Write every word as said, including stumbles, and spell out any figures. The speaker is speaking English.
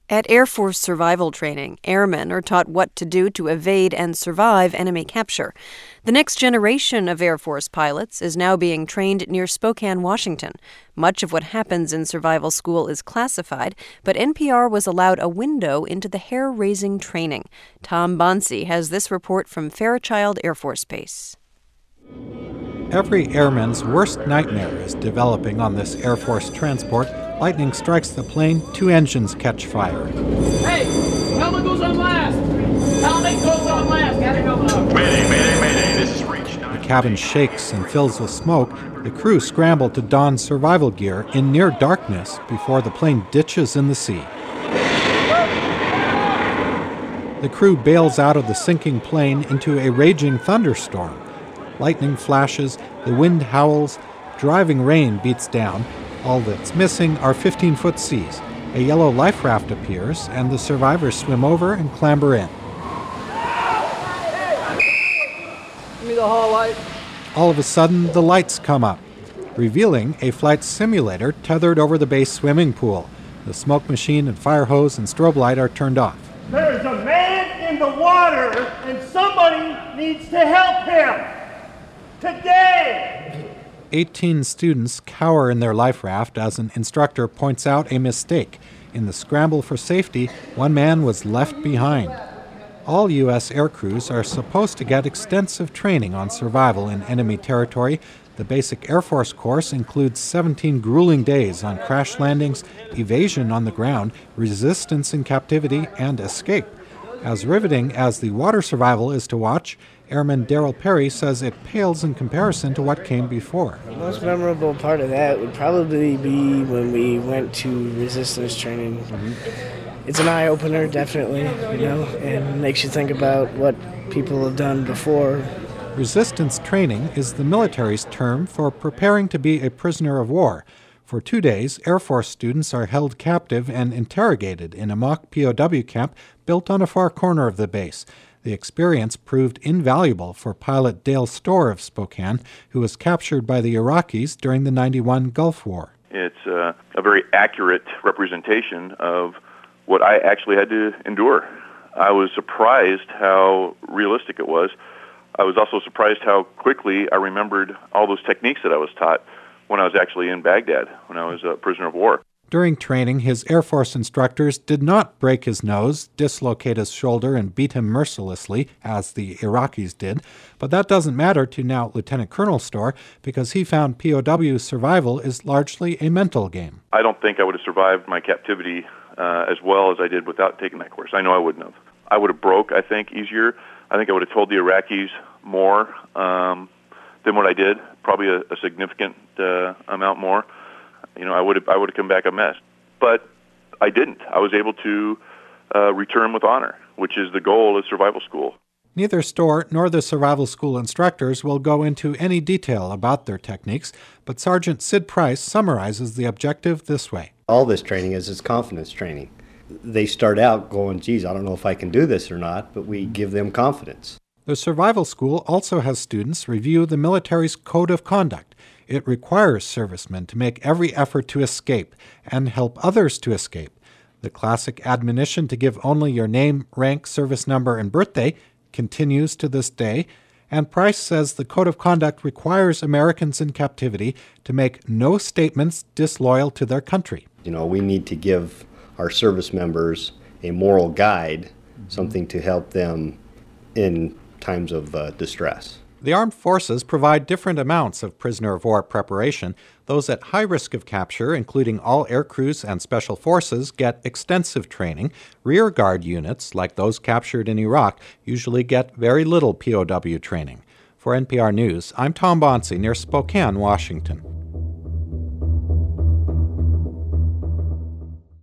At Air Force survival training, airmen are taught what to do to evade and survive enemy capture. The next generation of Air Force pilots is now being trained near Spokane, Washington. Much of what happens in survival school is classified, but N P R was allowed a window into the hair-raising training. Tom Bonsi has this report from Fairchild Air Force Base. Every airman's worst nightmare is developing on this Air Force transport. Lightning strikes the plane, two engines catch fire. Hey, helmet goes on last. Helmet goes on last. Got it going up. Mayday, mayday, mayday. This is Reach. The cabin shakes and fills with smoke. The crew scramble to don survival gear in near darkness before the plane ditches in the sea. The crew bails out of the sinking plane into a raging thunderstorm. Lightning flashes, the wind howls, driving rain beats down. All that's missing are fifteen-foot seas. A yellow life raft appears, and the survivors swim over and clamber in. Give me the hall light. All of a sudden, the lights come up, revealing a flight simulator tethered over the base swimming pool. The smoke machine and fire hose and strobe light are turned off. There's a man in the water, and somebody needs to help him. Today! eighteen students cower in their life raft as an instructor points out a mistake. In the scramble for safety, one man was left behind. All U S air crews are supposed to get extensive training on survival in enemy territory. The basic Air Force course includes seventeen grueling days on crash landings, evasion on the ground, resistance in captivity, and escape. As riveting as the water survival is to watch, Airman Daryl Perry says it pales in comparison to what came before. The most memorable part of that would probably be when we went to resistance training. Mm-hmm. It's an eye-opener, definitely, you know, and makes you think about what people have done before. Resistance training is the military's term for preparing to be a prisoner of war. For two days, Air Force students are held captive and interrogated in a mock P O W camp built on a far corner of the base. The experience proved invaluable for pilot Dale Storr of Spokane, who was captured by the Iraqis during the ninety-one Gulf War. It's uh, a very accurate representation of what I actually had to endure. I was surprised how realistic it was. I was also surprised how quickly I remembered all those techniques that I was taught when I was actually in Baghdad, when I was a prisoner of war. During training, his Air Force instructors did not break his nose, dislocate his shoulder, and beat him mercilessly, as the Iraqis did. But that doesn't matter to now Lieutenant Colonel Storr, because he found P O W survival is largely a mental game. I don't think I would have survived my captivity uh, as well as I did without taking that course. I know I wouldn't have. I would have broke, I think, easier. I think I would have told the Iraqis more um, than what I did, probably a, a significant uh, amount more. You know, I would have I would have come back a mess, but I didn't. I was able to uh, return with honor, which is the goal of survival school. Neither Storr nor the survival school instructors will go into any detail about their techniques, but Sergeant Sid Price summarizes the objective this way. All this training is is confidence training. They start out going, geez, I don't know if I can do this or not, but we give them confidence. The survival school also has students review the military's code of conduct. It requires servicemen to make every effort to escape and help others to escape. The classic admonition to give only your name, rank, service number, and birthday continues to this day, and Price says the code of conduct requires Americans in captivity to make no statements disloyal to their country. You know, we need to give our service members a moral guide, something to help them in times of uh, distress. The armed forces provide different amounts of prisoner of war preparation. Those at high risk of capture, including all air crews and special forces, get extensive training. Rear guard units, like those captured in Iraq, usually get very little P O W training. For N P R News, I'm Tom Bonsi near Spokane, Washington.